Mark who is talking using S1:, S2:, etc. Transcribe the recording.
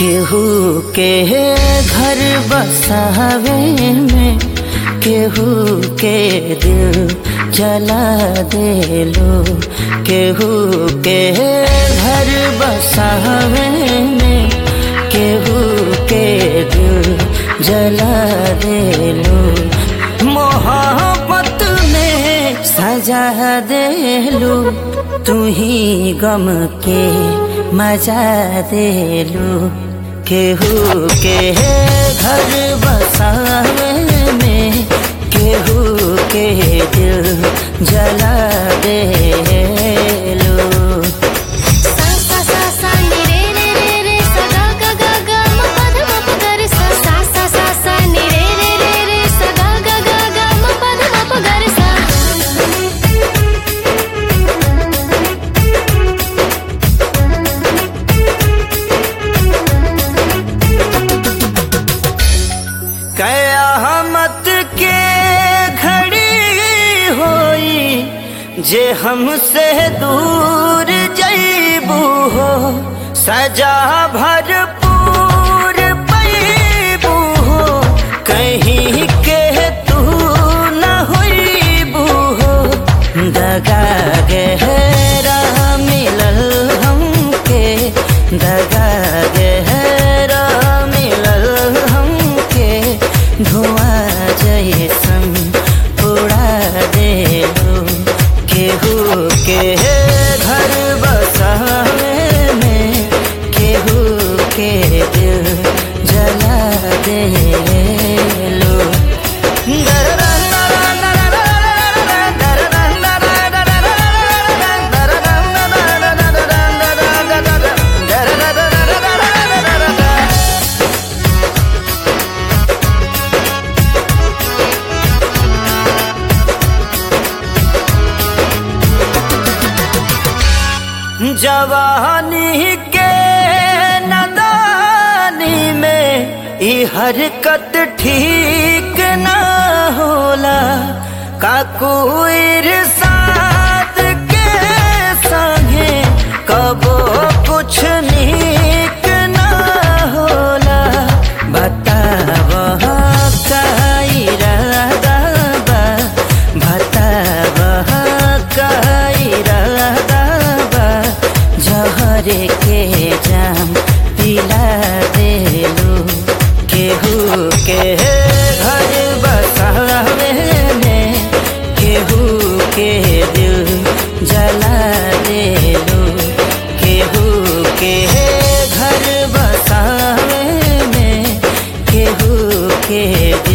S1: केहू के घर बसावे में केहू के दिल जला देलो। केहू के घर बसावे में केहू के दिल जला देलो। मोहब्बत में सजा देलो, तू ही गम के मजा देलो। केहू के घर बसावे में केहू के दिल जला देलो। कयामत के घड़ी होई जे हमसे दूर जईबू हो। सजा भरपूर पैबू हो, कहीं के तू न होईबू हो। दगा गहरा मिलल हमके, दगा गहरा मिलल हमके। धुआं जैसन उड़ा देलो। केहू के घर बसावे में केहू के दिल जला देलो। जवानी के नदानी में ई हरकत ठीक ना होला। काकू इरसाद के संगे कबो कुछ नीक ना होला। बतावह का इरादा बा, बतावह का इरादा बा। जहर के जाम पिला देलो। केहू के घर बसावे में केहू के दिल जला देलो। केहू के घर बसावे में केहू के